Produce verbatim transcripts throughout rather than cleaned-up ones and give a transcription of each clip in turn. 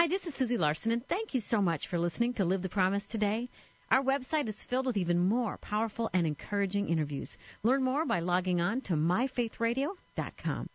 Hi, this is Susie Larson, and thank you so much for listening to Live the Promise today. Our website is filled with even more powerful and encouraging interviews. Learn more by logging on to my faith radio dot com.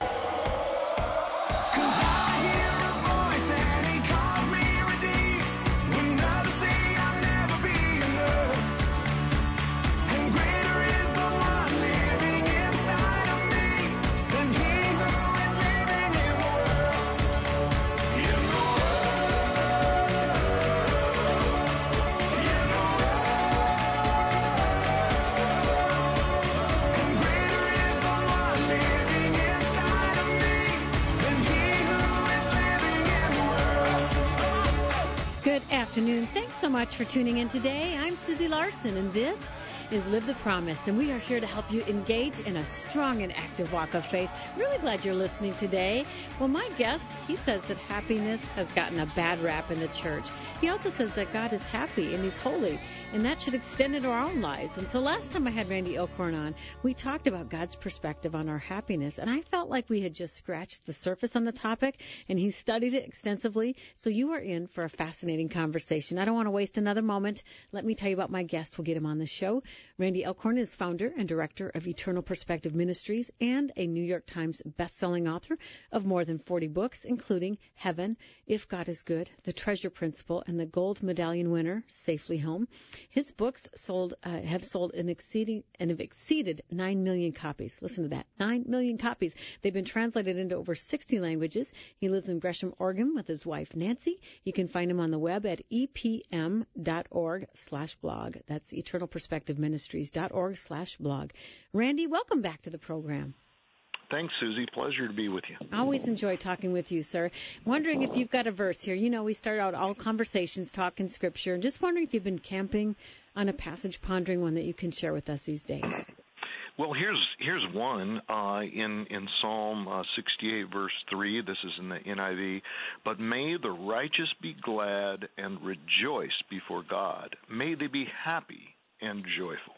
Good afternoon. Thanks so much for tuning in today. I'm Susie Larson, and this is Live the Promise, and we are here to help you engage in a strong and active walk of faith. Really glad you're listening today. Well, my guest, he says that happiness has gotten a bad rap in the church. He also says that God is happy and He's holy, and that should extend into our own lives. And so last time I had Randy Alcorn on, we talked about God's perspective on our happiness, and I felt like we had just scratched the surface on the topic, and he studied it extensively. So you are in for a fascinating conversation. I don't want to waste another moment. Let me tell you about my guest. We'll get him on the show. Randy Alcorn is founder and director of Eternal Perspective Ministries and a New York Times best-selling author of more than forty books, including Heaven, If God is Good, The Treasure Principle, and the Gold Medallion winner, Safely Home. His books sold uh, have sold an exceeding and have exceeded nine million copies. Listen to that, nine million copies. They've been translated into over sixty languages. He lives in Gresham, Oregon with his wife, Nancy. You can find him on the web at e p m dot org slash blog. That's Eternal Perspective Ministries dot org slash blog. Randy, welcome back to the program. Thanks, Susie. Pleasure to be with you. I always enjoy talking with you, sir. Wondering if you've got a verse here. You know, we start out all conversations talking Scripture. And just wondering if you've been camping on a passage, pondering one that you can share with us these days. Well, here's here's one uh, in in Psalm uh, sixty-eight, verse three. This is in the N I V. But may the righteous be glad and rejoice before God. May they be happy and joyful.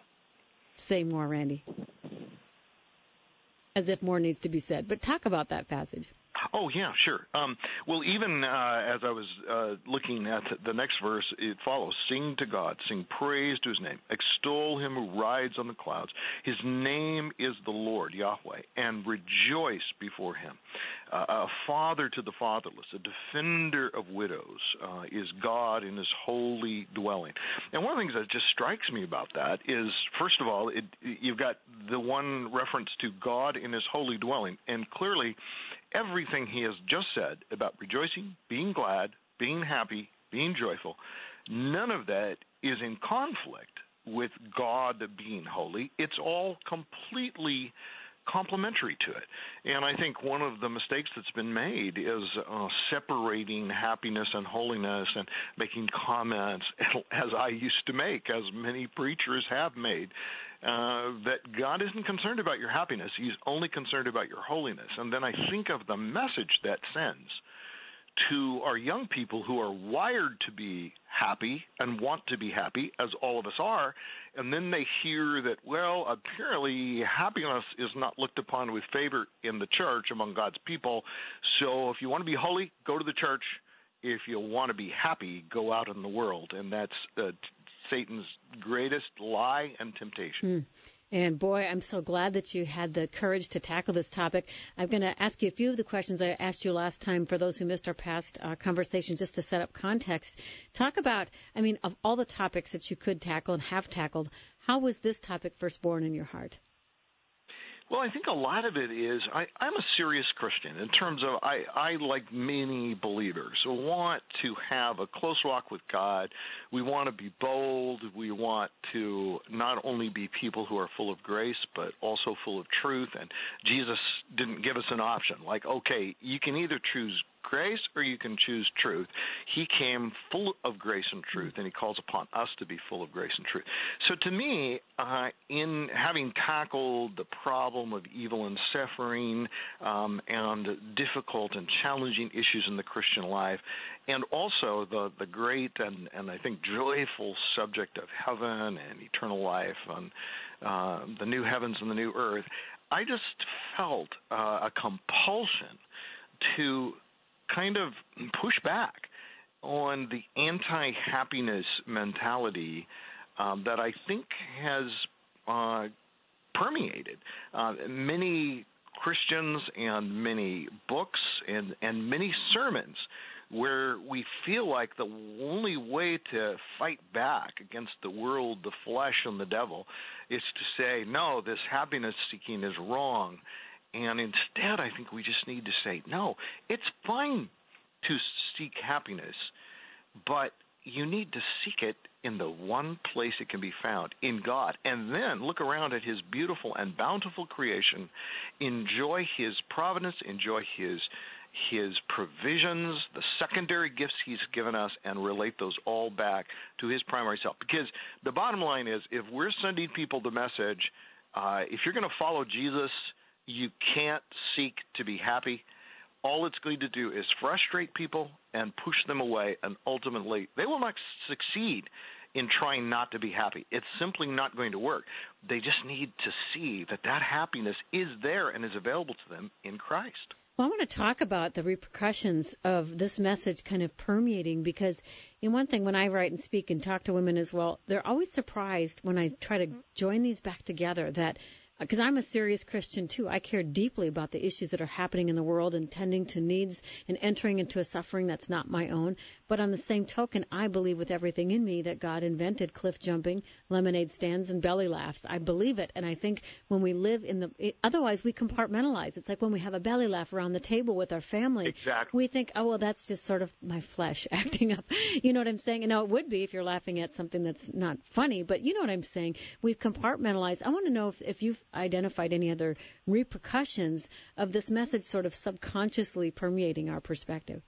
Say more, Randy. As if more needs to be said. But talk about that passage. Oh, yeah, sure. Um, well, even uh, as I was uh, looking at the next verse, it follows, sing to God, sing praise to His name, extol Him who rides on the clouds. His name is the Lord, Yahweh, and rejoice before Him. Uh, a father to the fatherless, a defender of widows uh, is God in His holy dwelling. And one of the things that just strikes me about that is, first of all, it, you've got the one reference to God in His holy dwelling, and clearly everything He has just said about rejoicing, being glad, being happy, being joyful, none of that is in conflict with God being holy. It's all completely complementary to it. And I think one of the mistakes that's been made is uh, separating happiness and holiness and making comments, as I used to make, as many preachers have made, uh, that God isn't concerned about your happiness. He's only concerned about your holiness. And then I think of the message that sends to our young people who are wired to be happy and want to be happy, as all of us are, and then they hear that, well, apparently happiness is not looked upon with favor in the church among God's people, so if you want to be holy, go to the church. If you want to be happy, go out in the world, and that's uh, Satan's greatest lie and temptation. Mm. And, boy, I'm so glad that you had the courage to tackle this topic. I'm going to ask you a few of the questions I asked you last time for those who missed our past uh, conversation, just to set up context. Talk about, I mean, of all the topics that you could tackle and have tackled, how was this topic first born in your heart? Well, I think a lot of it is I, I'm a serious Christian in terms of I, I, like many believers, want to have a close walk with God. We want to be bold. We want to not only be people who are full of grace, but also full of truth. And Jesus didn't give us an option like, okay, you can either choose grace or you can choose truth. He came full of grace and truth, and He calls upon us to be full of grace and truth. So to me, uh, in having tackled the problem of evil and suffering um, and difficult and challenging issues in the Christian life, and also the, the great and, and I think joyful subject of heaven and eternal life and uh, the new heavens and the new earth, I just felt uh, a compulsion to kind of push back on the anti-happiness mentality um, that I think has uh, permeated uh, many Christians and many books and, and many sermons, where we feel like the only way to fight back against the world, the flesh, and the devil is to say, no, this happiness seeking is wrong. And instead, I think we just need to say, no, it's fine to seek happiness, but you need to seek it in the one place it can be found, in God. And then look around at his beautiful and bountiful creation, enjoy his providence, enjoy his his provisions, the secondary gifts he's given us, and relate those all back to his primary self. Because the bottom line is, if we're sending people the message, uh, if you're going to follow Jesus, you can't seek to be happy. All it's going to do is frustrate people and push them away, and ultimately they will not succeed in trying not to be happy. It's simply not going to work. They just need to see that that happiness is there and is available to them in Christ. Well, I want to talk about the repercussions of this message kind of permeating, because in one thing, when I write and speak and talk to women as well, they're always surprised when I try to join these back together, that because I'm a serious Christian, too. I care deeply about the issues that are happening in the world and tending to needs and entering into a suffering that's not my own. But on the same token, I believe with everything in me that God invented cliff jumping, lemonade stands, and belly laughs. I believe it. And I think when we live in the it, – otherwise, we compartmentalize. It's like when we have a belly laugh around the table with our family. Exactly. We think, oh, well, that's just sort of my flesh acting up. You know what I'm saying? And now, it would be if you're laughing at something that's not funny. But you know what I'm saying? We've compartmentalized. I want to know if, if you've identified any other repercussions of this message sort of subconsciously permeating our perspective.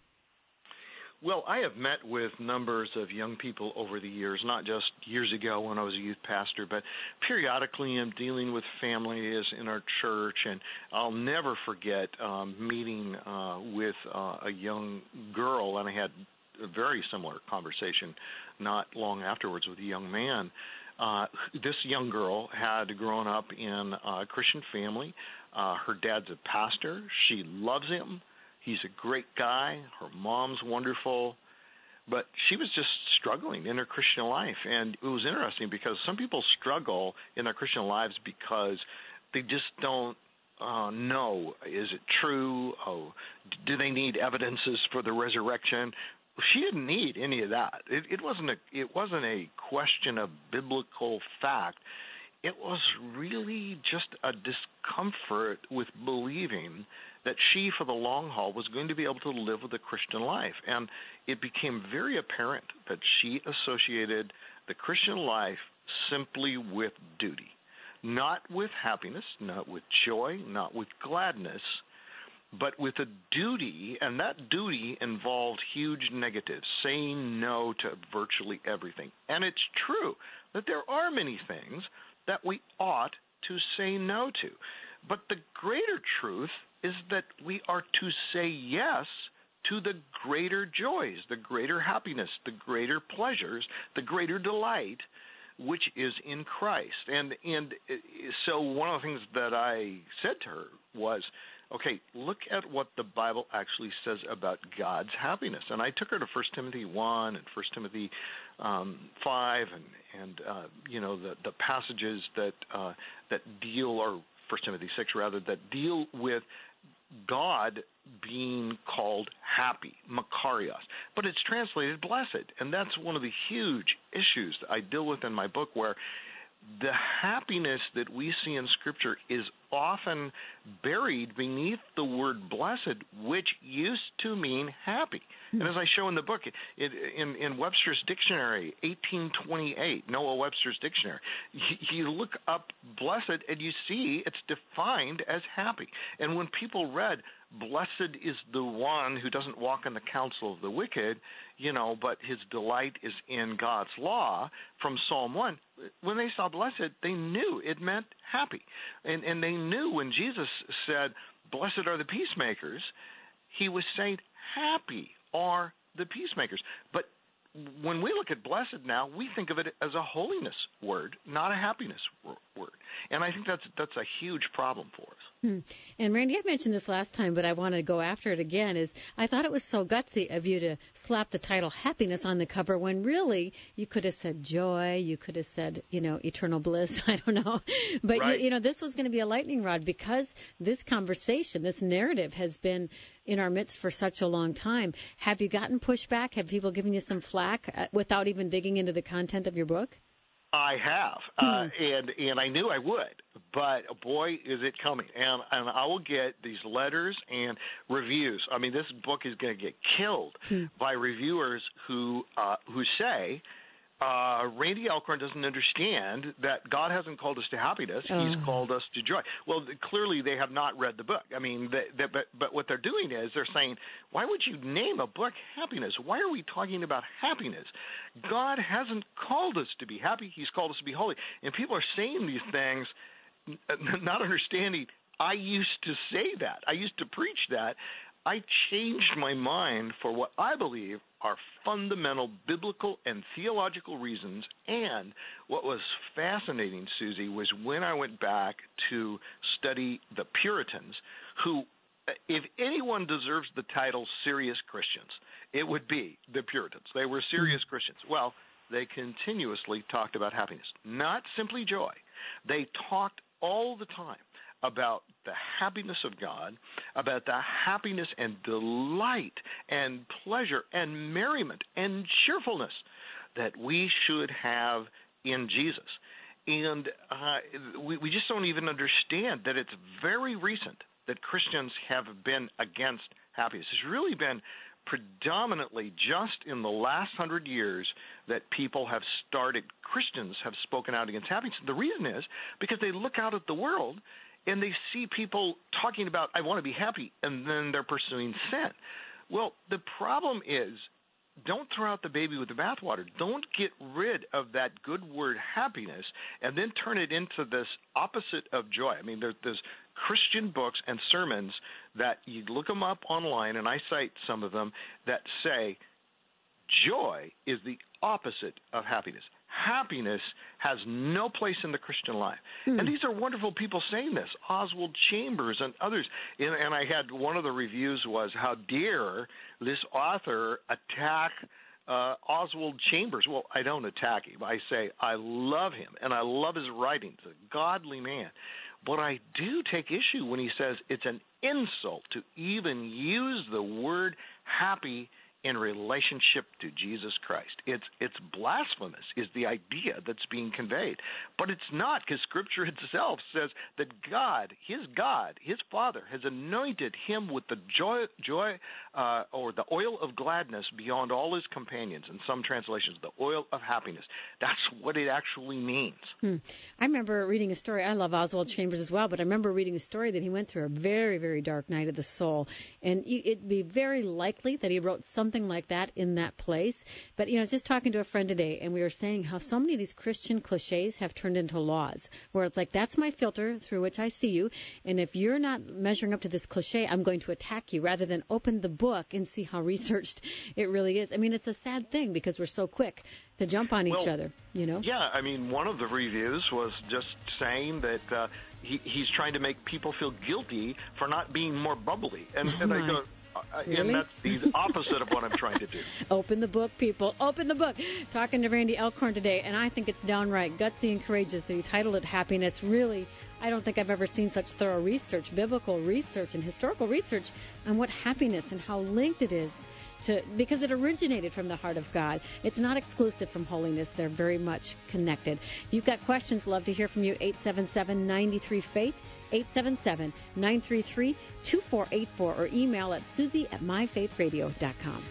Well, I have met with numbers of young people over the years, not just years ago when I was a youth pastor, but periodically I'm dealing with families in our church, and I'll never forget um, meeting uh, with uh, a young girl, and I had a very similar conversation not long afterwards with a young man. Uh, this young girl had grown up in a Christian family. Uh, her dad's a pastor. She loves him. He's a great guy. Her mom's wonderful. But she was just struggling in her Christian life. And it was interesting because some people struggle in their Christian lives because they just don't uh, know, is it true? Oh, do they need evidences for the resurrection? She didn't need any of that. It, it wasn't a it wasn't a question of biblical fact. It was really just a discomfort with believing that she, for the long haul, was going to be able to live with a Christian life. And it became very apparent that she associated the Christian life simply with duty, not with happiness, not with joy, not with gladness, but with a duty, and that duty involved huge negatives, saying no to virtually everything. And it's true that there are many things that we ought to say no to. But the greater truth is that we are to say yes to the greater joys, the greater happiness, the greater pleasures, the greater delight, which is in Christ. And and so one of the things that I said to her was, okay, look at what the Bible actually says about God's happiness. And I took her to First Timothy one and First Timothy um, five and, and uh, you know, the, the passages that uh, that deal, or First Timothy six rather, that deal with God being called happy, makarios. But it's translated blessed. And that's one of the huge issues that I deal with in my book, where the happiness that we see in Scripture is often buried beneath the word blessed, which used to mean happy. And as I show in the book, it, in, in Webster's Dictionary, eighteen twenty-eight, Noah Webster's Dictionary, you, you look up blessed and you see it's defined as happy. And when people read, blessed is the one who doesn't walk in the counsel of the wicked, you know, but his delight is in God's law, from Psalm one, when they saw blessed, they knew it meant happy. And, and they knew when Jesus said, blessed are the peacemakers, he was saying happy are the peacemakers. But when we look at blessed now, we think of it as a holiness word, not a happiness word. And I think that's that's a huge problem for us. Hmm. And Randy, I mentioned this last time, but I want to go after it again, is I thought it was so gutsy of you to slap the title Happiness on the cover when really you could have said joy, you could have said, you know, eternal bliss, I don't know. But, right. you, you know, this was going to be a lightning rod because this conversation, this narrative has been in our midst for such a long time. Have you gotten pushback? Have people given you some flack uh, without even digging into the content of your book? I have, hmm. uh, and and I knew I would, but boy, is it coming! And and I will get these letters and reviews. I mean, this book is going to get killed hmm. by reviewers who uh, who say uh, Randy Alcorn doesn't understand that God hasn't called us to happiness; oh. He's called us to joy. Well, clearly they have not read the book. I mean, they, they, but but what they're doing is they're saying, why would you name a book Happiness? Why are we talking about happiness? God hasn't called us to be happy. He's called us to be holy. And people are saying these things, not understanding, I used to say that. I used to preach that. I changed my mind for what I believe are fundamental biblical and theological reasons. And what was fascinating, Susie, was when I went back to study the Puritans, who, if anyone deserves the title serious Christians, it would be the Puritans. They were serious mm-hmm. Christians. Well, they continuously talked about happiness, not simply joy. They talked all the time about the happiness of God, about the happiness and delight and pleasure and merriment and cheerfulness that we should have in Jesus. And uh, we, we just don't even understand that it's very recent that Christians have been against happiness. It's really been predominantly just in the last hundred years that people have started, Christians have spoken out against happiness. The reason is because they look out at the world and they see people talking about, I want to be happy, and then they're pursuing sin. Well, the problem is, don't throw out the baby with the bathwater. Don't get rid of that good word happiness and then turn it into this opposite of joy. I mean, there, there's Christian books and sermons that you look them up online, and I cite some of them, that say joy is the opposite of happiness. Happiness has no place in the Christian life. Hmm. And these are wonderful people saying this, Oswald Chambers and others. And, and I had one of the reviews was, how dare this author attack uh, Oswald Chambers? Well, I don't attack him. I say I love him, and I love his writings, a godly man. But I do take issue when he says it's an insult to even use the word happy in relationship to Jesus Christ. It's it's blasphemous is the idea that's being conveyed. But it's not, because Scripture itself says that God, his God, his Father, has anointed him with the joy, joy uh, or the oil of gladness beyond all his companions. In some translations, the oil of happiness. That's what it actually means. Hmm. I remember reading a story. I love Oswald Chambers as well, but I remember reading a story that he went through a very, very dark night of the soul. And it'd be very likely that he wrote something like that in that place. But, you know, I was just talking to a friend today, and we were saying how so many of these Christian cliches have turned into laws, where it's like, that's my filter through which I see you, and if you're not measuring up to this cliche, I'm going to attack you, rather than open the book and see how researched it really is. I mean, it's a sad thing because we're so quick to jump on well, each other, you know? Yeah, I mean, one of the reviews was just saying that uh, he, he's trying to make people feel guilty for not being more bubbly. And, oh and I go, Uh, really? and that's the opposite of what I'm trying to do. Open the book, people. Open the book. Talking to Randy Alcorn today, and I think it's downright gutsy and courageous that he titled it Happiness. Really, I don't think I've ever seen such thorough research, biblical research and historical research on what happiness and how linked it is to, because it originated from the heart of God. It's not exclusive from holiness. They're very much connected. If you've got questions, love to hear from you. eight seven seven, nine three, faith. eight seven seven, nine three three, two four eight four or email at susie at my faith radio dot com.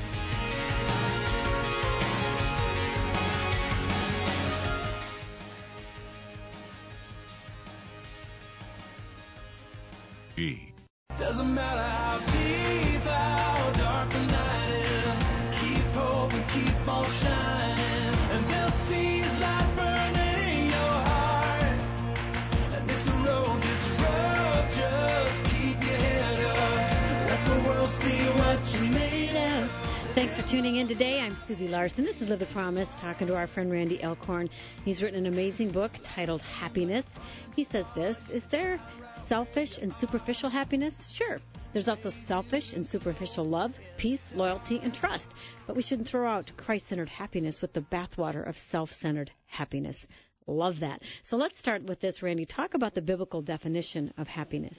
Doesn't matter how deep, how dark the night is, keep hope and keep on shining, and they'll see his light burning in your heart. And if the road gets rough, just keep your head up, let the world see what you're made of. Thanks for tuning in today. I'm Susie Larson. This is Live the Promise, talking to our friend Randy Elkhorn. He's written an amazing book titled Happiness. He says this: is there selfish and superficial happiness? Sure. There's also selfish and superficial love, peace, loyalty, and trust. But we shouldn't throw out Christ-centered happiness with the bathwater of self-centered happiness. Love that. So let's start with this, Randy. Talk about the biblical definition of happiness.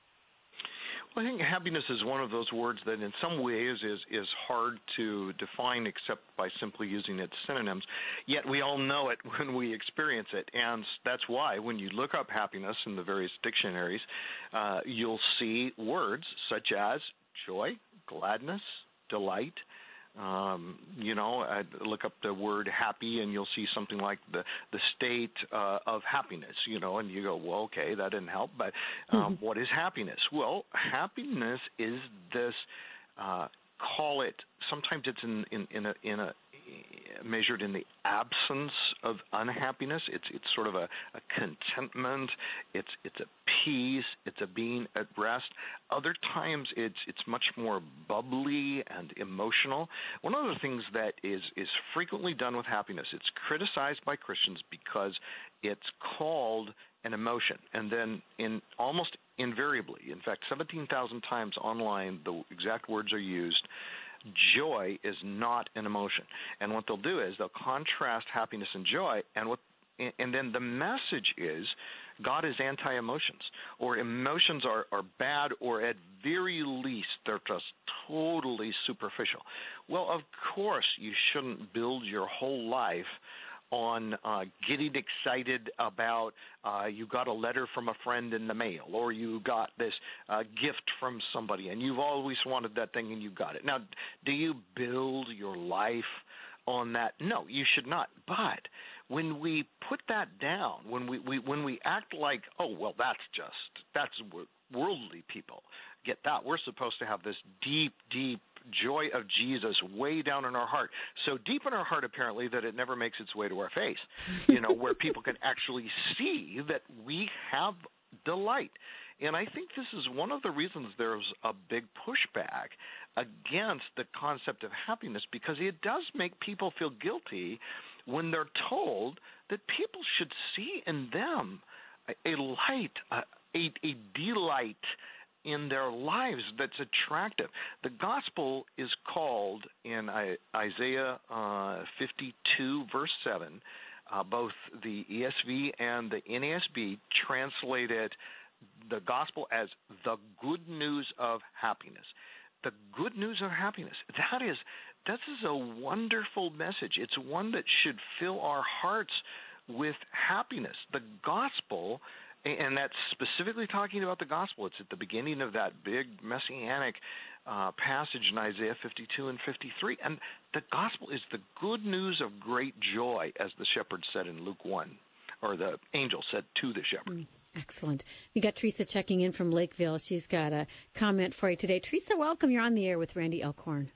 Well, I think happiness is one of those words that in some ways is, is hard to define except by simply using its synonyms. Yet we all know it when we experience it. And that's why when you look up happiness in the various dictionaries, uh, you'll see words such as joy, gladness, delight. Um, you know, I'd look up the word happy and you'll see something like the, the state uh, of happiness, you know, and you go, well, okay, that didn't help. But um, mm-hmm. what is happiness? Well, happiness is this, uh, call it, sometimes it's in, in, in a, in a, measured in the absence of unhappiness. It's it's sort of a, a contentment. It's it's a peace. It's a being at rest. Other times it's it's much more bubbly and emotional. One of the things that is is frequently done with happiness, it's criticized by Christians because it's called an emotion, and then in almost invariably, in fact, seventeen thousand times online, the exact words are used. Joy is not an emotion. And what they'll do is they'll contrast happiness and joy, and what and then the message is God is anti-emotions, or emotions are, are bad, or at very least they're just totally superficial. Well, of course you shouldn't build your whole life on uh, getting excited about uh, you got a letter from a friend in the mail, or you got this uh, gift from somebody, and you've always wanted that thing and you got it. Now, do you build your life on that? No, you should not. But when we put that down, when we, we when we act like, oh, well, that's just, that's what worldly people get that. We're supposed to have this deep, deep joy of Jesus way down in our heart. So deep in our heart, apparently, that it never makes its way to our face, you know, where people can actually see that we have delight. And I think this is one of the reasons there's a big pushback against the concept of happiness, because it does make people feel guilty when they're told that people should see in them a, a light, a, a, a delight in their lives that's attractive. The gospel is called in Isaiah uh, fifty-two, verse seven, uh, both the E S V and the N A S B translated the gospel as the good news of happiness. The good news of happiness. That is, that is a wonderful message. It's one that should fill our hearts with happiness. The gospel, and that's specifically talking about the gospel. It's at the beginning of that big messianic uh, passage in Isaiah fifty-two and fifty-three. And the gospel is the good news of great joy, as the shepherd said in Luke one, or the angel said to the shepherd. Mm, excellent. We got Teresa checking in from Lakeville. She's got a comment for you today. Teresa, welcome. You're on the air with Randy Elkhorn.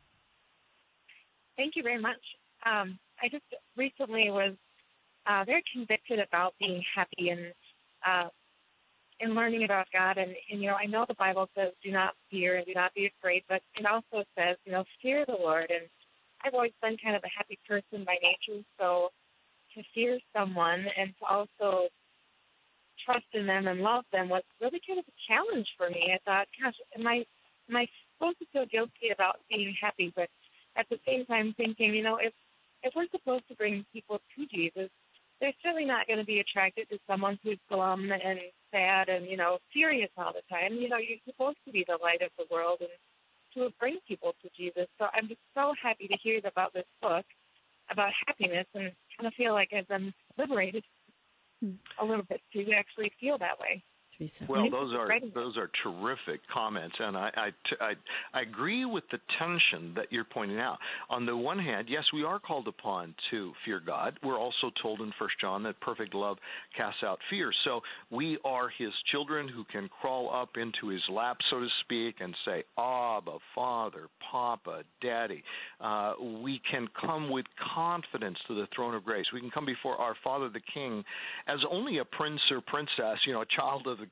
Thank you very much. Um, I just recently was uh, very convicted about being happy and Uh, in learning about God. And, and, you know, I know the Bible says do not fear and do not be afraid, but it also says, you know, fear the Lord. And I've always been kind of a happy person by nature, so to fear someone and to also trust in them and love them was really kind of a challenge for me. I thought, gosh, am I, am I supposed to feel guilty about being happy? But at the same time thinking, you know, if, if we're supposed to bring people to Jesus, they're certainly not going to be attracted to someone who's glum and sad and, you know, serious all the time. You know, you're supposed to be the light of the world and to bring people to Jesus. So I'm just so happy to hear about this book about happiness, and kind of feel like I've been liberated hmm. a little bit to actually feel that way. Teresa. Well, those are those are terrific comments, and I, I, I, I agree with the tension that you're pointing out. On the one hand, yes, we are called upon to fear God. We're also told in First John that perfect love casts out fear. So we are His children who can crawl up into His lap, so to speak, and say, Abba, Father, Papa, Daddy. Uh, we can come with confidence to the throne of grace. We can come before our Father the King as only a prince or princess, you know, a child of the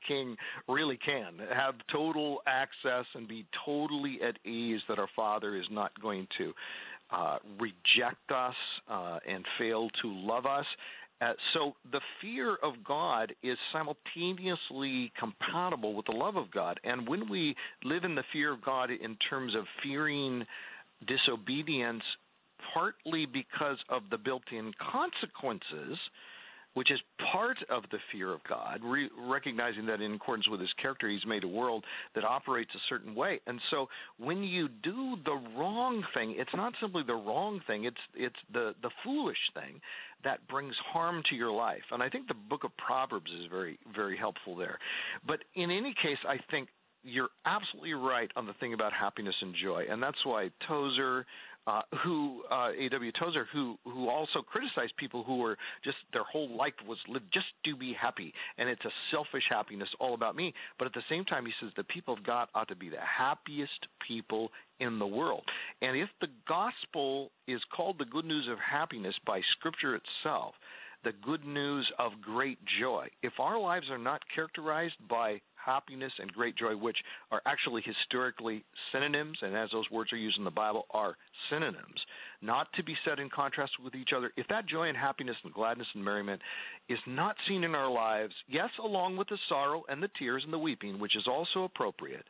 king really can, have total access and be totally at ease that our Father is not going to uh, reject us uh, and fail to love us. Uh, so the fear of God is simultaneously compatible with the love of God. And when we live in the fear of God in terms of fearing disobedience, partly because of the built-in consequences, which is part of the fear of God, re- recognizing that in accordance with his character, he's made a world that operates a certain way. And so when you do the wrong thing, it's not simply the wrong thing, it's it's the, the foolish thing that brings harm to your life. And I think the book of Proverbs is very, very helpful there. But in any case, I think you're absolutely right on the thing about happiness and joy. And that's why Tozer, Uh, who uh, A W Tozer, who who also criticized people who were just their whole life was lived just to be happy, and it's a selfish happiness, all about me. But at the same time, he says the people of God ought to be the happiest people in the world. And if the gospel is called the good news of happiness by Scripture itself, the good news of great joy, if our lives are not characterized by happiness and great joy, which are actually historically synonyms, and as those words are used in the Bible, are synonyms, not to be set in contrast with each other. If that joy and happiness and gladness and merriment is not seen in our lives, yes, along with the sorrow and the tears and the weeping, which is also appropriate,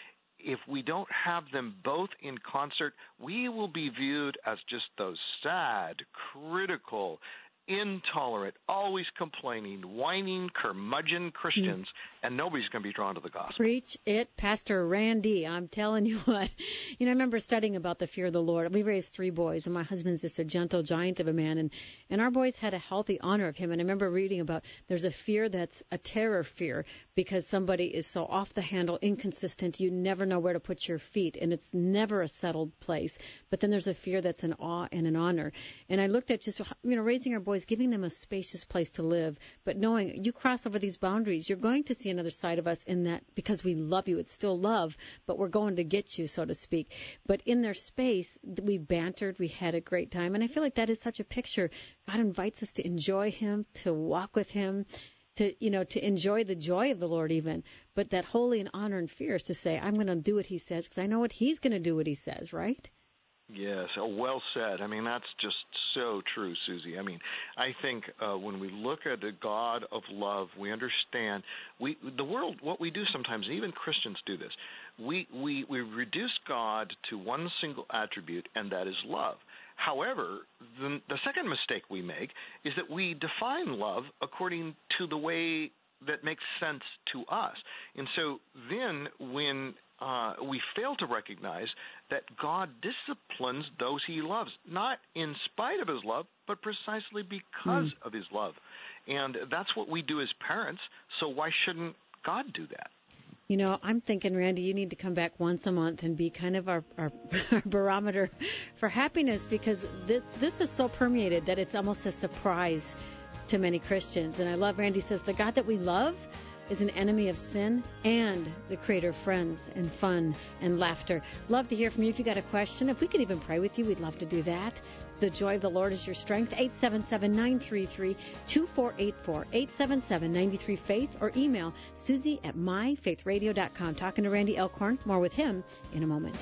if we don't have them both in concert, we will be viewed as just those sad, critical, intolerant, always complaining, whining, curmudgeon Christians, mm. and nobody's going to be drawn to the gospel. Preach it, Pastor Randy. I'm telling you what. You know, I remember studying about the fear of the Lord. We raised three boys, and my husband's just a gentle giant of a man, and, and our boys had a healthy honor of him. And I remember reading about there's a fear that's a terror fear because somebody is so off the handle, inconsistent, you never know where to put your feet, and it's never a settled place. But then there's a fear that's an awe and an honor. And I looked at just, you know, raising our boys, giving them a spacious place to live, but knowing you cross over these boundaries, you're going to see another side of us in that because we love you. It's still love, but we're going to get you, so to speak. But in their space, we bantered, we had a great time, and I feel like that is such a picture. God invites us to enjoy him, to walk with him, to, you know, to enjoy the joy of the Lord even, but that holy and honor and fear is to say, I'm going to do what he says because I know what he's going to do what he says, right? Yes, oh, well said. I mean, that's just so true, Susie. I mean, I think uh, when we look at the God of love, we understand we the world. What we do sometimes, even Christians do this. We we we reduce God to one single attribute, and that is love. However, the, the second mistake we make is that we define love according to the way that makes sense to us. And so then when uh, we fail to recognize that God disciplines those he loves, not in spite of his love, but precisely because mm. of his love. And that's what we do as parents, so why shouldn't God do that? You know, I'm thinking, Randy, you need to come back once a month and be kind of our, our, our barometer for happiness, because this this is so permeated that it's almost a surprise to many Christians. And I love, Randy says, the God that we love is an enemy of sin and the creator of friends and fun and laughter. Love to hear from you if you got a question. If we could even pray with you, we'd love to do that. The joy of the Lord is your strength. eight seven seven, nine three three, two four eight four, eight seven seven, nine three faith, or email Susie at my faith radio dot com. Talking to Randy Elkhorn. More with him in a moment.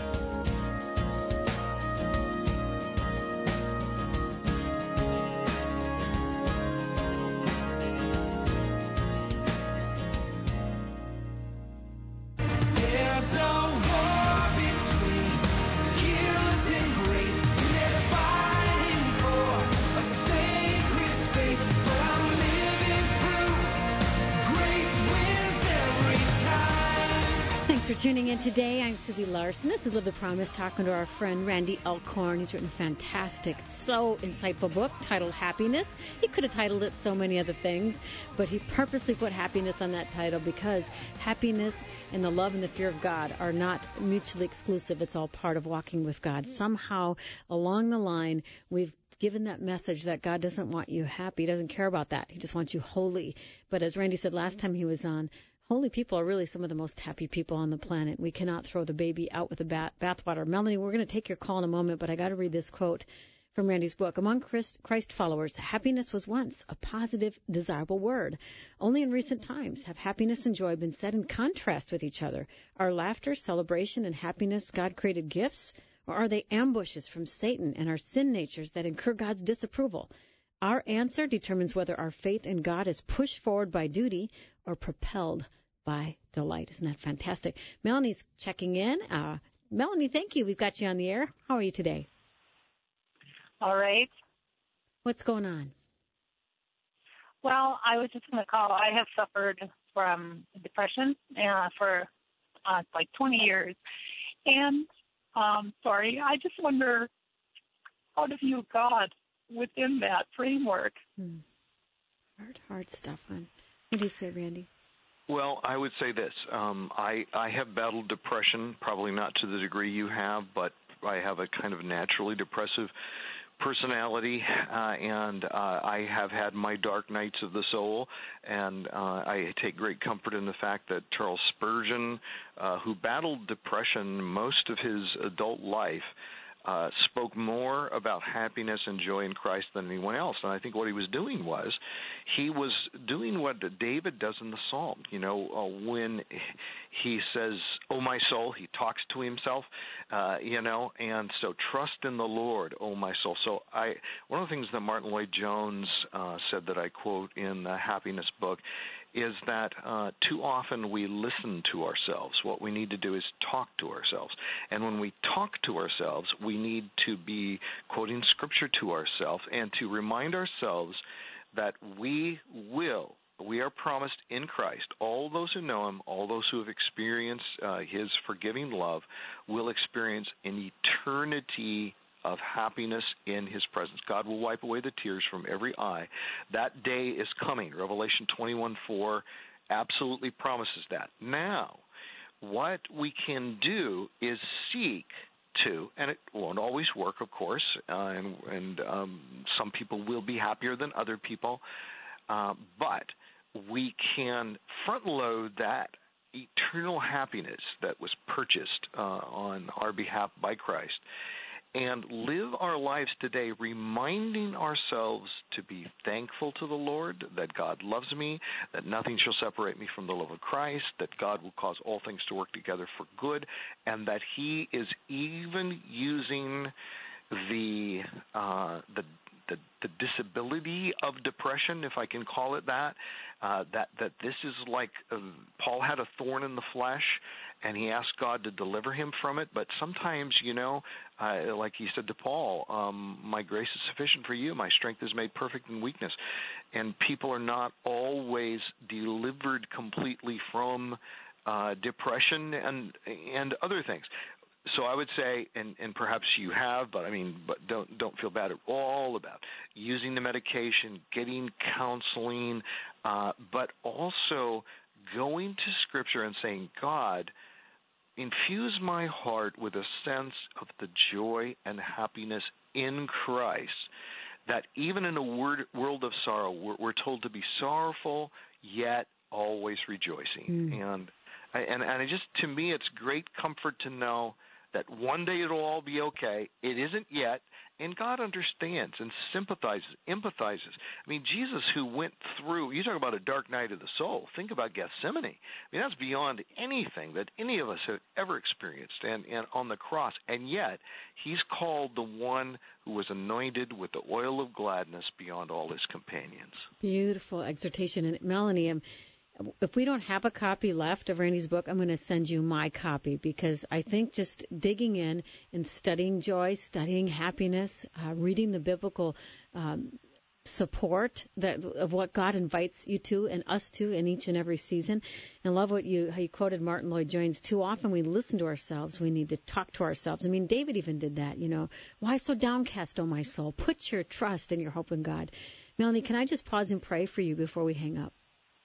Tuning in today, I'm Susie Larson. This is Live the Promise, talking to our friend Randy Elkhorn. He's written a fantastic, so insightful book titled Happiness. He could have titled it so many other things, but he purposely put happiness on that title because happiness and the love and the fear of God are not mutually exclusive. It's all part of walking with God. Somehow, along the line, we've given that message that God doesn't want you happy. He doesn't care about that. He just wants you holy. But as Randy said last time he was on, holy people are really some of the most happy people on the planet. We cannot throw the baby out with the bath bathwater. Melanie, we're going to take your call in a moment, but I got to read this quote from Randy's book. Among Christ, Christ followers, happiness was once a positive, desirable word. Only in recent times have happiness and joy been set in contrast with each other. Are laughter, celebration, and happiness God-created gifts, or are they ambushes from Satan and our sin natures that incur God's disapproval? Our answer determines whether our faith in God is pushed forward by duty or propelled by delight. Isn't that fantastic? Melanie's checking in. Uh, Melanie, thank you. We've got you on the air. How are you today? All right. What's going on? Well, I was just going to call. I have suffered from depression uh, for uh, like twenty years. And, um, sorry, I just wonder how to view God within that framework. Hmm. Hard, hard stuff, hon. What do you say, Randy? Well, I would say this. Um, I, I have battled depression, probably not to the degree you have, but I have a kind of naturally depressive personality, uh, and uh, I have had my dark nights of the soul, and uh, I take great comfort in the fact that Charles Spurgeon, uh, who battled depression most of his adult life, Uh, spoke more about happiness and joy in Christ than anyone else. And I think what he was doing was he was doing what David does in the Psalm. You know, uh, when he says, "Oh, my soul," he talks to himself, uh, you know, and so trust in the Lord, "Oh, my soul." So I, one of the things that Martin Lloyd-Jones uh, said that I quote in the Happiness book is that uh, too often we listen to ourselves. What we need to do is talk to ourselves. And when we talk to ourselves, we need to be quoting Scripture to ourselves and to remind ourselves that we will, we are promised in Christ, all those who know Him, all those who have experienced uh, His forgiving love, will experience an eternity of happiness in His presence. God will wipe away the tears from every eye. That day is coming. Revelation twenty-one four absolutely promises that. Now, what we can do is seek to, and it won't always work, of course, uh, and, and um, some people will be happier than other people, uh, but we can front-load that eternal happiness that was purchased uh, on our behalf by Christ, and live our lives today reminding ourselves to be thankful to the Lord, that God loves me, that nothing shall separate me from the love of Christ, that God will cause all things to work together for good, and that He is even using the uh, the The, the disability of depression, if I can call it that, uh, that that this is like uh, Paul had a thorn in the flesh, and he asked God to deliver him from it. But sometimes, you know, uh, like he said to Paul, um, my grace is sufficient for you. My strength is made perfect in weakness. And people are not always delivered completely from uh, depression and and other things. So I would say, and, and perhaps you have, but I mean, but don't don't feel bad at all about using the medication, getting counseling, uh, but also going to Scripture and saying, God, infuse my heart with a sense of the joy and happiness in Christ, that even in a word, world of sorrow, we're, we're told to be sorrowful, yet always rejoicing. Mm. And, and, and it just, to me, it's great comfort to know that one day it'll all be okay. It isn't yet, and God understands and sympathizes, empathizes. I mean, Jesus, who went through, you talk about a dark night of the soul, think about Gethsemane. I mean, that's beyond anything that any of us have ever experienced, and, and on the cross, and yet He's called the one who was anointed with the oil of gladness beyond all His companions. Beautiful exhortation. And Melanie, um, if we don't have a copy left of Randy's book, I'm going to send you my copy, because I think just digging in and studying joy, studying happiness, uh, reading the biblical um, support that of what God invites you to and us to in each and every season. And I love what you how you quoted Martin Lloyd-Jones. Too often we listen to ourselves. We need to talk to ourselves. I mean, David even did that, you know. Why so downcast, O my soul? Put your trust and your hope in God. Melanie, can I just pause and pray for you before we hang up?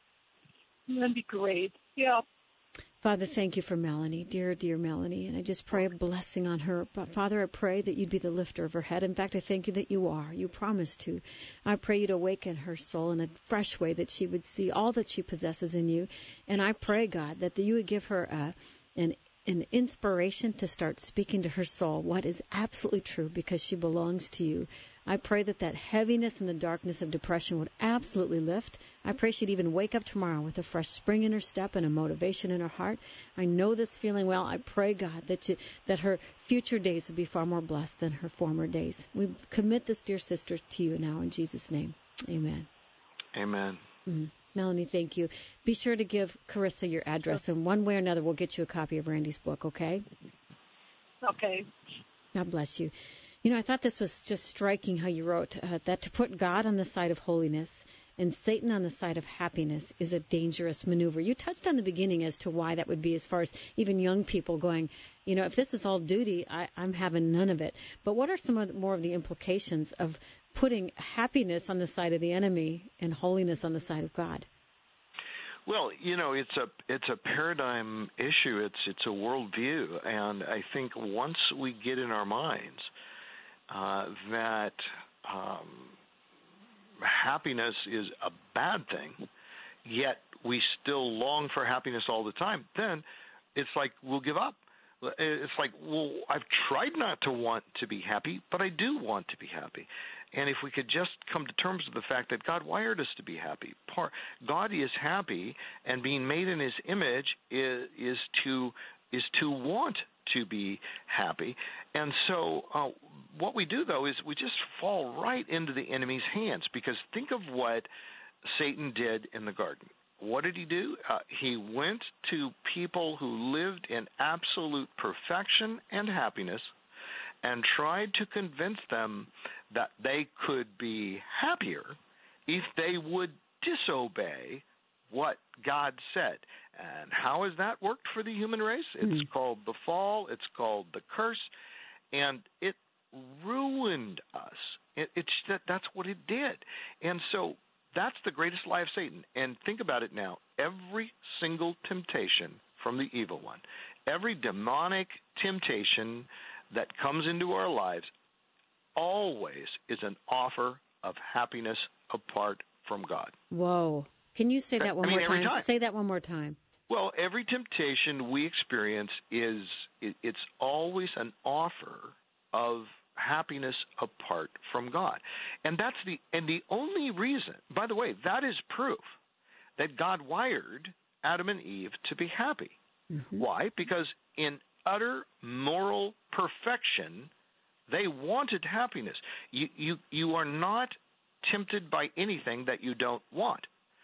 That'd be great. Yeah. Father, thank you for Melanie, dear, dear Melanie, and I just pray a blessing on her. But Father, I pray that you'd be the lifter of her head. In fact, I thank you that you are. You promised to. I pray you'd awaken her soul in a fresh way, that she would see all that she possesses in you. And I pray, God, that you would give her a, an an inspiration to start speaking to her soul what is absolutely true because she belongs to you. I pray that that heaviness and the darkness of depression would absolutely lift. I pray she'd even wake up tomorrow with a fresh spring in her step and a motivation in her heart. I know this feeling well. I pray, God, that you, that her future days would be far more blessed than her former days. We commit this dear sister to you now in Jesus' name. Amen. Amen. Mm-hmm. Melanie, thank you. Be sure to give Carissa your address, and one way or another, we'll get you a copy of Randy's book, okay? Okay. God bless you. You know, I thought this was just striking how you wrote uh, that to put God on the side of holiness and Satan on the side of happiness is a dangerous maneuver. You touched on the beginning as to why that would be, as far as even young people going, you know, if this is all duty, I, I'm having none of it. But what are some of the, more of the implications of putting happiness on the side of the enemy and holiness on the side of God? Well, you know, it's a it's a paradigm issue. It's it's a worldview, and I think once we get in our minds uh, that um, happiness is a bad thing, yet we still long for happiness all the time, then it's like we'll give up. It's like, well, I've tried not to want to be happy, but I do want to be happy. And if we could just come to terms with the fact that God wired us to be happy. God is happy, and being made in His image is, is to is to want to be happy. And so uh, what we do, though, is we just fall right into the enemy's hands, because think of what Satan did in the garden. What did he do? Uh, he went to people who lived in absolute perfection and happiness and tried to convince them that they could be happier if they would disobey what God said. And how has that worked for the human race? It's mm-hmm. called the fall. It's called the curse. And it ruined us. It, it's that, that's what it did. And so that's the greatest lie of Satan. And think about it now. Every single temptation from the evil one, every demonic temptation that comes into our lives always is an offer of happiness apart from God. Whoa. Can you say that one I mean, more time? time? Say that one more time. Well, every temptation we experience is it, it's always an offer of happiness apart from God. And that's the and the only reason, by the way, that is proof that God wired Adam and Eve to be happy. Mm-hmm. Why? Because in utter moral perfection, they wanted happiness. You you you are not tempted by anything that you don't want.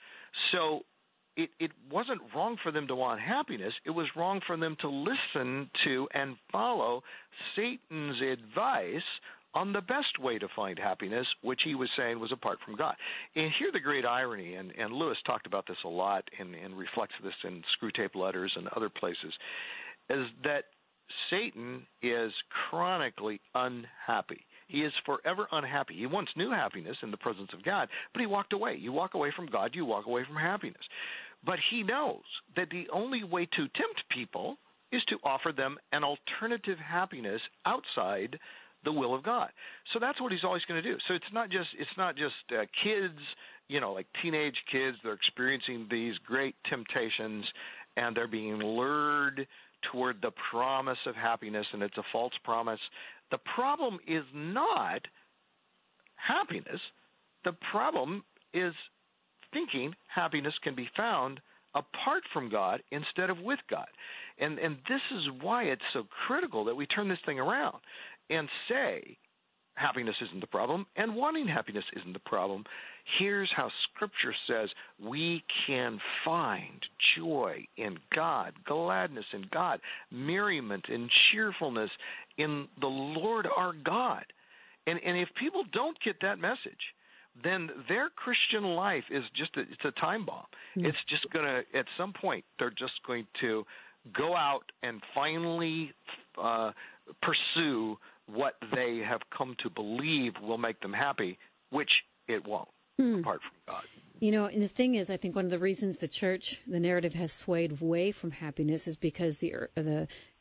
So it, it wasn't wrong for them to want happiness. It was wrong for them to listen to and follow Satan's advice on the best way to find happiness, which he was saying was apart from God. And here the great irony, and, and Lewis talked about this a lot and, and reflects this in Screwtape Letters and other places, is that Satan is chronically unhappy. He is forever unhappy. He once knew happiness in the presence of God, but he walked away. You walk away from God, you walk away from happiness. But he knows that the only way to tempt people is to offer them an alternative happiness outside the will of God. So that's what he's always going to do. So it's not just it's not just uh, kids, you know, like teenage kids. They're experiencing these great temptations, and they're being lured toward the promise of happiness, and it's a false promise. The problem is not happiness. The problem is thinking happiness can be found apart from God instead of with God. And and this is why it's so critical that we turn this thing around and say happiness isn't the problem and wanting happiness isn't the problem. Here's how Scripture says we can find joy in God, gladness in God, merriment and cheerfulness in the Lord our God. And and if people don't get that message, then their Christian life is just a, it's a time bomb. Mm. It's just going to, at some point, they're just going to go out and finally uh, pursue what they have come to believe will make them happy, which it won't, mm. apart from God. You know, and the thing is, I think one of the reasons the church, the narrative has swayed away from happiness is because the the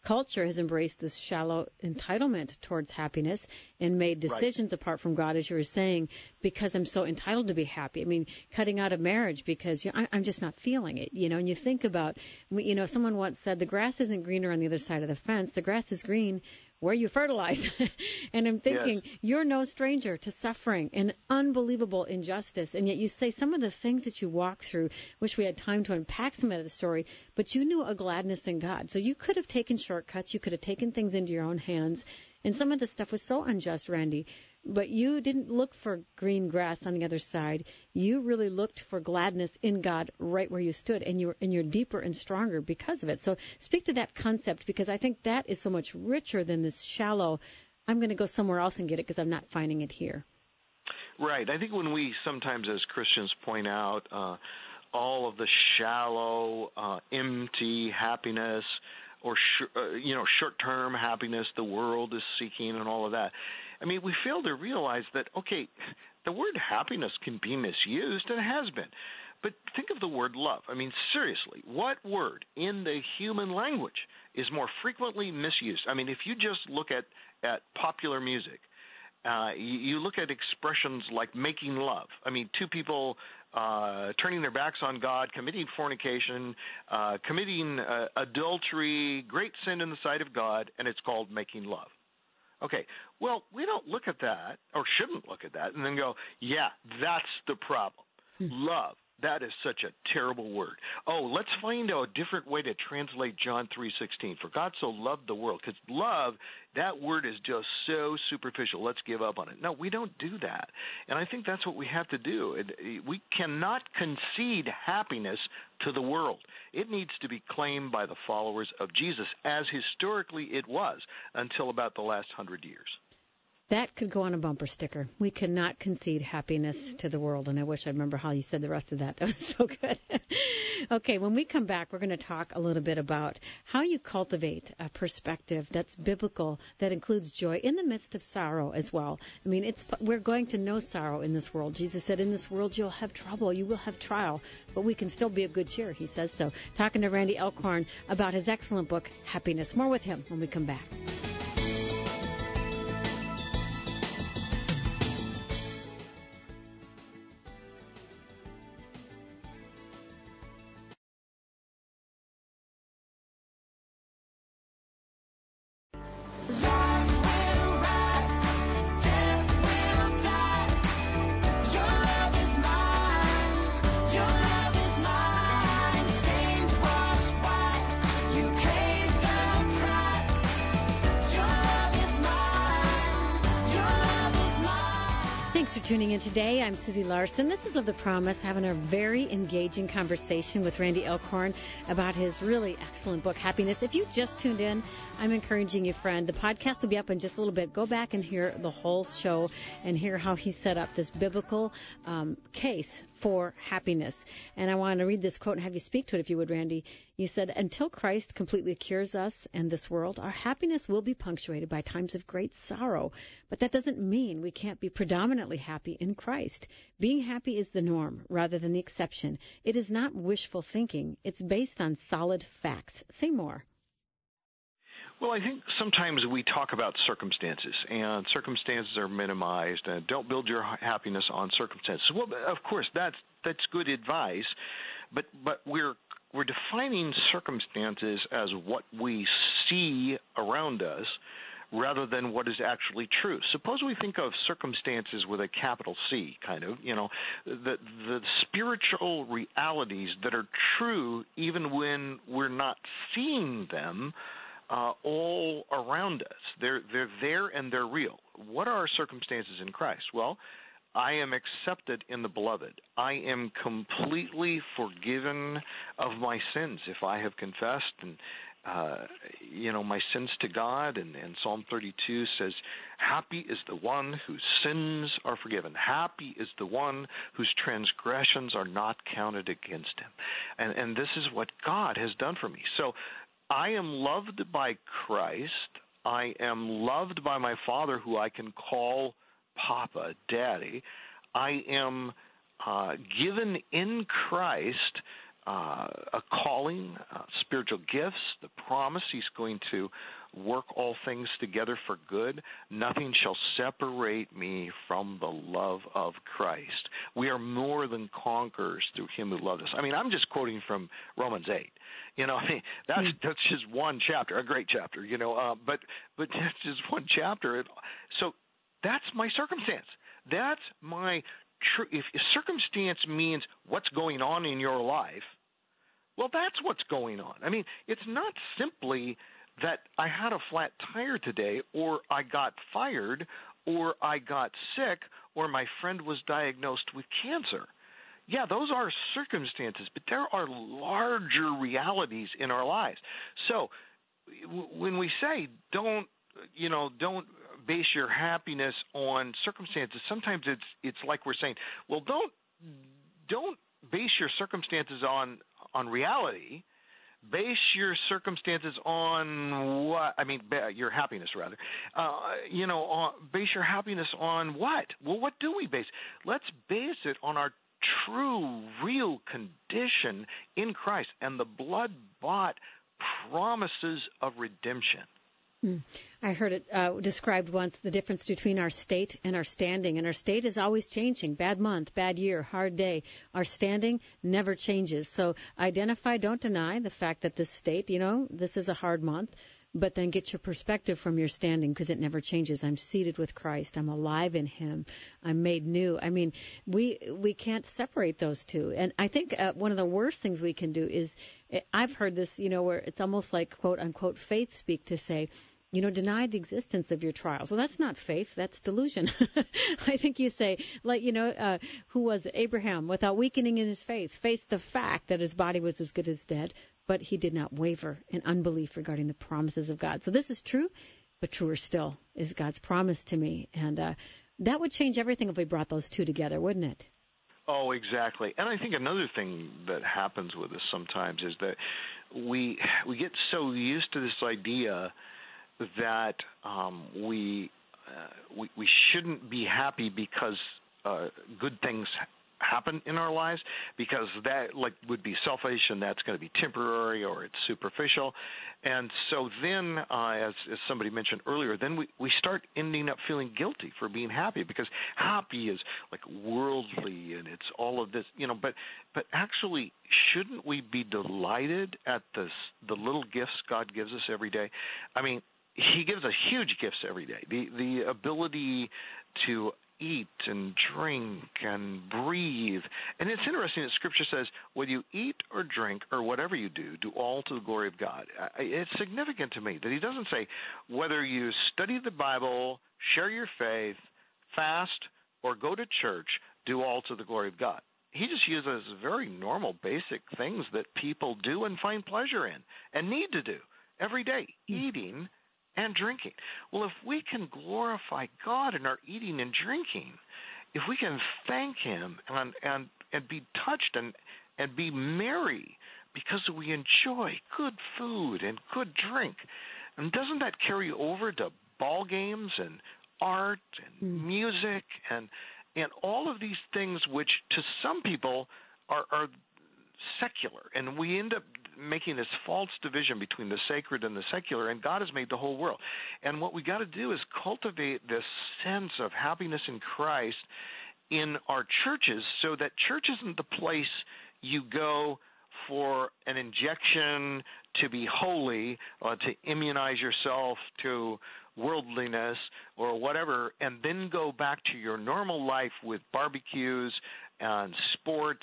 culture has embraced this shallow entitlement towards happiness and made decisions right. apart from God, as you were saying, because I'm so entitled to be happy. I mean, cutting out of marriage because you know, I, I'm just not feeling it, you know. And you think about, you know, someone once said, the grass isn't greener on the other side of the fence. The grass is green where you fertilize. And I'm thinking, yes. you're no stranger to suffering and unbelievable injustice. And yet you say some of the things that you walk through, wish we had time to unpack some of the story, but you knew a gladness in God. So you could have taken shortcuts. You could have taken things into your own hands. And some of the stuff was so unjust, Randy. But you didn't look for green grass on the other side. You really looked for gladness in God right where you stood, and you're and you're deeper and stronger because of it. So speak to that concept, because I think that is so much richer than this shallow, I'm going to go somewhere else and get it because I'm not finding it here. Right. I think when we sometimes as Christians point out uh, all of the shallow, uh, empty happiness, or sh- uh, you know, short-term happiness the world is seeking and all of that, I mean, we fail to realize that, okay, the word happiness can be misused, and it has been. But think of the word love. I mean, seriously, what word in the human language is more frequently misused? I mean, if you just look at, at popular music, uh, you, you look at expressions like making love. I mean, two people uh, turning their backs on God, committing fornication, uh, committing uh, adultery, great sin in the sight of God, and it's called making love. Okay, well, we don't look at that, or shouldn't look at that, and then go, yeah, that's the problem. Hmm. Love, that is such a terrible word. Oh, let's find a different way to translate John three sixteen. For God so loved the world. Because love, that word is just so superficial. Let's give up on it. No, we don't do that. And I think that's what we have to do. We cannot concede happiness to the world. It needs to be claimed by the followers of Jesus, as historically it was until about the last hundred years. That could go on a bumper sticker. We cannot concede happiness to the world. And I wish I remember how you said the rest of that. That was so good. Okay, when we come back, we're going to talk a little bit about how you cultivate a perspective that's biblical, that includes joy in the midst of sorrow as well. I mean, it's we're going to know sorrow in this world. Jesus said, in this world you'll have trouble, you will have trial, but we can still be of good cheer, he says so. Talking to Randy Elkhorn about his excellent book, Happiness. More with him when we come back. Tuning in today, I'm Susie Larson. This is Live the Promise, having a very engaging conversation with Randy Elkhorn about his really excellent book, Happiness. If you just tuned in, I'm encouraging you, friend. The podcast will be up in just a little bit. Go back and hear the whole show and hear how he set up this biblical um, case for happiness. And I want to read this quote and have you speak to it, if you would, Randy. You said, until Christ completely cures us and this world, our happiness will be punctuated by times of great sorrow. But that doesn't mean we can't be predominantly happy in Christ. Being happy is the norm rather than the exception. It is not wishful thinking. It's based on solid facts. Say more. Well, I think sometimes we talk about circumstances, and circumstances are minimized, and don't build your happiness on circumstances. Well, of course, that's that's good advice, but but we're we're defining circumstances as what we see around us rather than what is actually true. Suppose we think of circumstances with a capital C, kind of, you know, the the spiritual realities that are true even when we're not seeing them uh, all around us. They're they're there and they're real. What are our circumstances in Christ? Well, I am accepted in the beloved. I am completely forgiven of my sins if I have confessed and Uh, you know, my sins to God, and, and Psalm thirty-two says, happy is the one whose sins are forgiven. Happy is the one whose transgressions are not counted against him. And, and this is what God has done for me. So I am loved by Christ. I am loved by my Father, who I can call Papa, Daddy. I am uh, given in Christ uh, a calling, uh, spiritual gifts, the promise He's going to work all things together for good. Nothing shall separate me from the love of Christ. We are more than conquerors through Him who loved us. I mean, I'm just quoting from Romans eight. You know, I mean, that's that's just one chapter, a great chapter. You know, uh, but but that's just one chapter. So that's my circumstance. That's my true. If circumstance means what's going on in your life, well, that's what's going on. I mean, it's not simply that I had a flat tire today, or I got fired, or I got sick, or my friend was diagnosed with cancer. Yeah, those are circumstances, but there are larger realities in our lives. So w- when we say don't, you know, don't base your happiness on circumstances, sometimes it's it's like we're saying, well, don't don't base your circumstances on on reality. Base your circumstances on what? I mean, your happiness, rather. Uh, you know, uh, base your happiness on what? Well, what do we base? Let's base it on our true, real condition in Christ and the blood-bought promises of redemption. Mm. I heard it uh, described once, the difference between our state and our standing. And our state is always changing. Bad month, bad year, hard day. Our standing never changes. So identify, don't deny the fact that this state, you know, this is a hard month. But then get your perspective from your standing, because it never changes. I'm seated with Christ. I'm alive in Him. I'm made new. I mean, we we can't separate those two. And I think uh, one of the worst things we can do is, I've heard this, you know, where it's almost like, quote, unquote, faith speak to say, you know, deny the existence of your trials. Well, that's not faith. That's delusion. I think you say, like, you know, uh, who was it? Abraham, without weakening in his faith, faced the fact that his body was as good as dead, but he did not waver in unbelief regarding the promises of God. So this is true, but truer still is God's promise to me. And uh, that would change everything if we brought those two together, wouldn't it? Oh, exactly. And I think another thing that happens with us sometimes is that we we get so used to this idea that um, we, uh, we we shouldn't be happy because uh, good things happen in our lives, because that like would be selfish and that's going to be temporary or it's superficial. And so then, uh, as, as somebody mentioned earlier, then we, we start ending up feeling guilty for being happy, because happy is like worldly and it's all of this, you know, but but actually, shouldn't we be delighted at the, the little gifts God gives us every day? I mean, He gives us huge gifts every day. The the ability to eat and drink and breathe. And it's interesting that Scripture says, whether you eat or drink or whatever you do, do all to the glory of God. It's significant to me that He doesn't say whether you study the Bible, share your faith, fast, or go to church, do all to the glory of God. He just uses very normal, basic things that people do and find pleasure in and need to do every day, eating and drinking. Well, if we can glorify God in our eating and drinking, if we can thank Him and and, and be touched and, and be merry because we enjoy good food and good drink, and doesn't that carry over to ball games and art and mm. music and and all of these things which to some people are, are secular, and we end up making this false division between the sacred and the secular, and God has made the whole world. And what we got to do is cultivate this sense of happiness in Christ in our churches, so that church isn't the place you go for an injection to be holy, or to immunize yourself to worldliness or whatever, and then go back to your normal life with barbecues and sports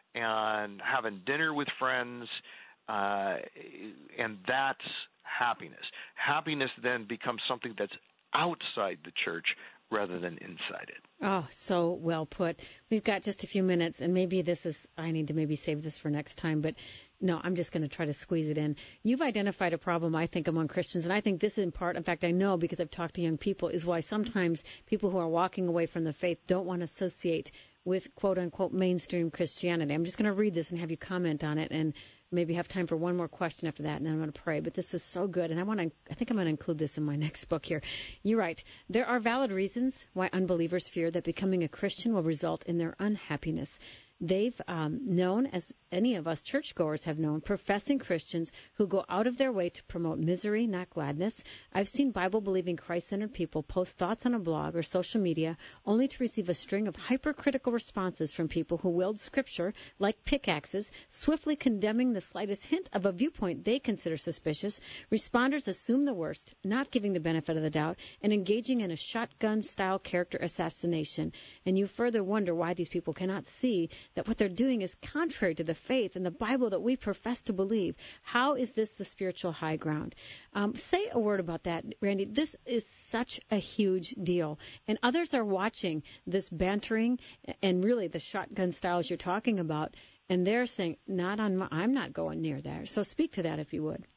and having dinner with friends, uh, and that's happiness. Happiness then becomes something that's outside the church rather than inside it. Oh, so well put. We've got just a few minutes, and maybe this is, I need to maybe save this for next time, but no, I'm just going to try to squeeze it in. You've identified a problem, I think, among Christians, and I think this in part, in fact, I know because I've talked to young people, is why sometimes people who are walking away from the faith don't want to associate with quote-unquote mainstream Christianity. I'm just going to read this and have you comment on it, and maybe have time for one more question after that, and then I'm going to pray. But this is so good, and I want to. I think I'm going to include this in my next book here. You write, there are valid reasons why unbelievers fear that becoming a Christian will result in their unhappiness. they've um, known, as any of us churchgoers have known, professing Christians who go out of their way to promote misery, not gladness. I've seen Bible-believing, Christ-centered people post thoughts on a blog or social media only to receive a string of hypercritical responses from people who wield Scripture like pickaxes, swiftly condemning the slightest hint of a viewpoint they consider suspicious. Responders assume the worst, not giving the benefit of the doubt, and engaging in a shotgun-style character assassination. And you further wonder why these people cannot see that what they're doing is contrary to the faith and the Bible that we profess to believe. How is this the spiritual high ground? Um, say a word about that, Randy. This is such a huge deal. And others are watching this bantering and really the shotgun styles you're talking about, and they're saying, "Not on my, I'm not going near there." So speak to that, if you would.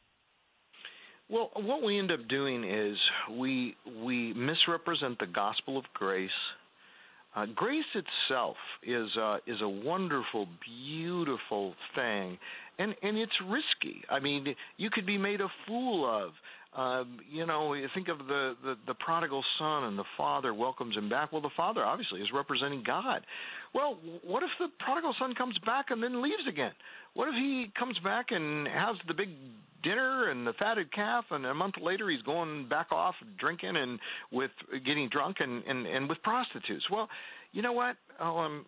Well, what we end up doing is we we misrepresent the gospel of grace. Uh, grace itself is uh, is a wonderful, beautiful thing, and and it's risky. I mean, you could be made a fool of. Um, you know, you think of the, the, the prodigal son, and the father welcomes him back. Well, the father obviously is representing God. Well, what if the prodigal son comes back and then leaves again? What if he comes back and has the big dinner and the fatted calf, and a month later he's going back off drinking and with getting drunk and, and, and with prostitutes? Well, you know what? Um,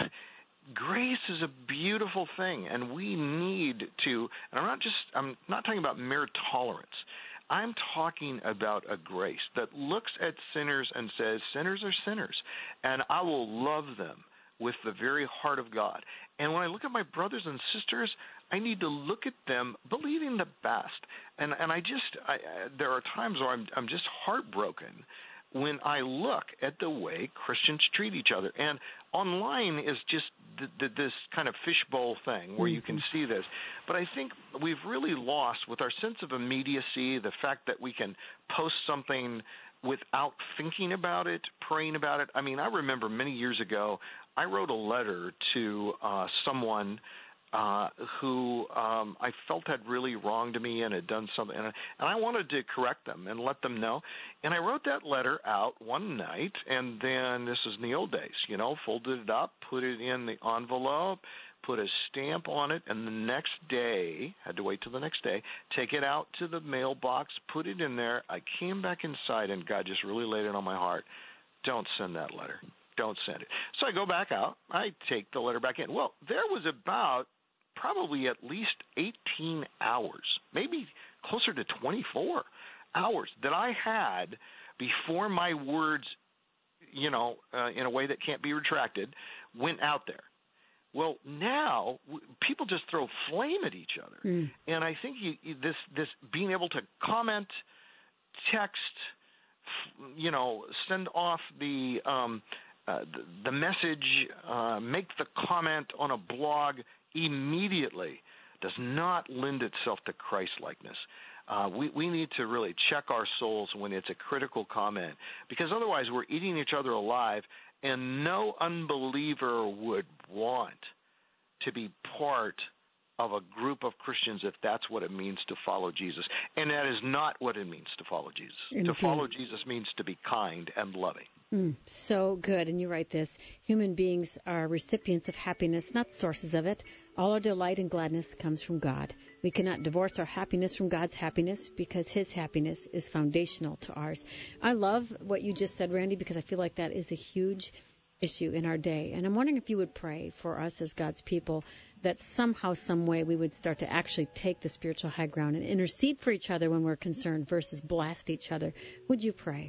grace is a beautiful thing, and we need to. And I'm not just. I'm not talking about mere tolerance. I'm talking about a grace that looks at sinners and says, sinners are sinners, and I will love them with the very heart of God. And when I look at my brothers and sisters, I need to look at them believing the best. And and I just, I, I, there are times where I'm I'm just heartbroken when I look at the way Christians treat each other. And online is just th- th- this kind of fishbowl thing where mm-hmm. you can see this. But I think we've really lost, with our sense of immediacy, the fact that we can post something without thinking about it, praying about it. I mean, I remember many years ago, I wrote a letter to uh, someone Uh, who um, I felt had really wronged me and had done something, and I, and I wanted to correct them and let them know. And I wrote that letter out one night, and then, this is in the old days, you know, folded it up, put it in the envelope, put a stamp on it, and the next day, had to wait till the next day, take it out to the mailbox, put it in there. I came back inside, and God just really laid it on my heart. Don't send that letter. Don't send it. So I go back out. I take the letter back in. Well, there was about probably at least eighteen hours, maybe closer to twenty-four hours that I had before my words, you know, uh, in a way that can't be retracted, went out there. Well, now w- people just throw flame at each other. Mm. And I think you, you, this this being able to comment, text, f- you know, send off the um, uh, the, the message, uh, make the comment on a blog immediately does not lend itself to Christ-likeness. Uh, we, we need to really check our souls when it's a critical comment, because otherwise we're eating each other alive, and no unbeliever would want to be part of a group of Christians if that's what it means to follow Jesus. And that is not what it means to follow Jesus. Indeed. To follow Jesus means to be kind and loving. Mm, so good. And you write this: human beings are recipients of happiness, not sources of it. All our delight and gladness comes from God. We cannot divorce our happiness from God's happiness, because His happiness is foundational to ours. I love what you just said, Randy, because I feel like that is a huge issue in our day. And I'm wondering if you would pray for us as God's people, that somehow, some way, we would start to actually take the spiritual high ground and intercede for each other when we're concerned versus blast each other. Would you pray?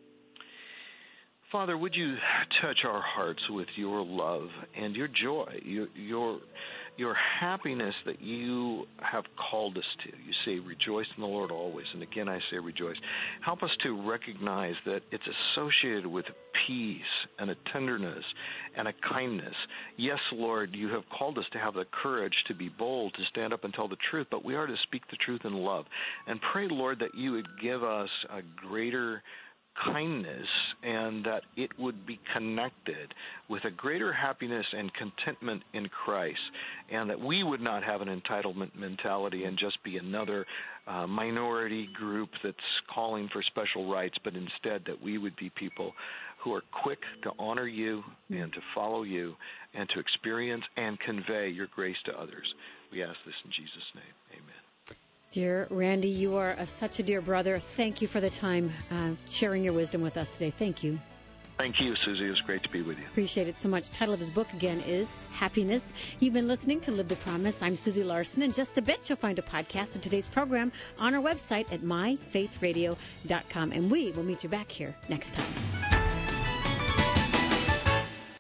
Father, would you touch our hearts with your love and your joy, your your your happiness that you have called us to. You say, rejoice in the Lord always. And again, I say rejoice. Help us to recognize that it's associated with peace and a tenderness and a kindness. Yes, Lord, you have called us to have the courage to be bold, to stand up and tell the truth, but we are to speak the truth in love. And pray, Lord, that you would give us a greater kindness, and that it would be connected with a greater happiness and contentment in Christ, and that we would not have an entitlement mentality and just be another uh, minority group that's calling for special rights, but instead that we would be people who are quick to honor you and to follow you and to experience and convey your grace to others. We ask this in Jesus' name. Amen. Dear Randy, you are a, such a dear brother. Thank you for the time uh, sharing your wisdom with us today. Thank you. Thank you, Susie. It was great to be with you. Appreciate it so much. The title of his book, again, is Happiness. You've been listening to Live the Promise. I'm Susie Larson. In just a bit, you'll find a podcast of today's program on our website at my faith radio dot com. And we will meet you back here next time.